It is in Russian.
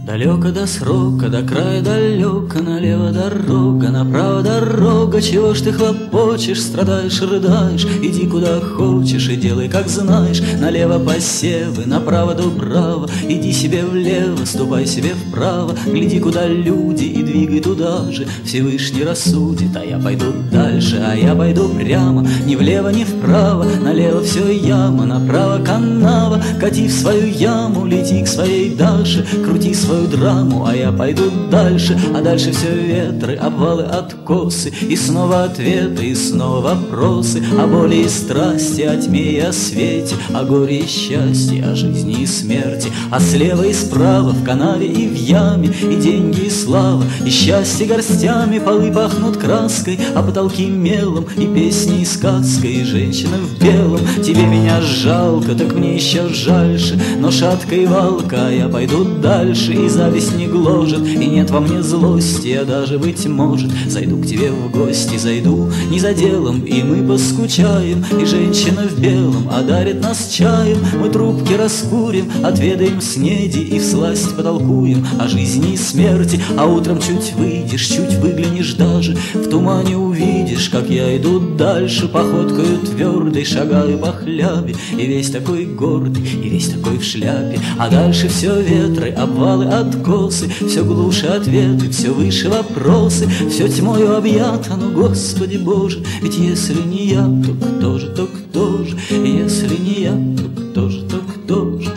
Далеко до срока, до края далеко, налево дорога, направо дорога. Чего ж ты хлопочешь, страдаешь, рыдаешь? Иди куда хочешь и делай, как знаешь. Налево посевы, направо дубрава. Иди себе влево, ступай себе вправо. Гляди, куда люди, и двигай туда же. Всевышний рассудит, а я пойду дальше, а я пойду прямо. Ни влево, ни вправо, налево все яма, направо канава. Кати в свою яму, лети к своей Даше, крути свою драму, а я пойду дальше. А дальше все ветры, обвалы, откосы, и снова ответы, и снова вопросы о боли и страсти, о тьме и о свете, о горе и счастье, о жизни и смерти. А слева и справа, в канаве и в яме, и деньги, и слава, и счастье горстями. Полы пахнут краской, а потолки мелом, и песни, и сказкой, и женщина в белом. Тебе меня жалко, так мне еще жальше, но шатка и валка, а я пойду дальше. И зависть не гложет, и нет во мне злости. Я даже, быть может, зайду к тебе в гости. Зайду не за делом, и мы поскучаем, и женщина в белом одарит нас чаем. Мы трубки раскурим, отведаем снеди, и всласть потолкуем о жизни и смерти. А утром чуть выйдешь, чуть выглянешь даже, в тумане увидишь, как я иду дальше. Походкою твердой шагаю по хлябе, и весь такой гордый, и весь такой в шляпе. А дальше все ветры, обвалы, откосы, все глуше ответы, все выше вопросы. Все тьмою объято, но, Господи Боже, ведь если не я, то кто же, то кто же? Если не я, то кто же, то кто же?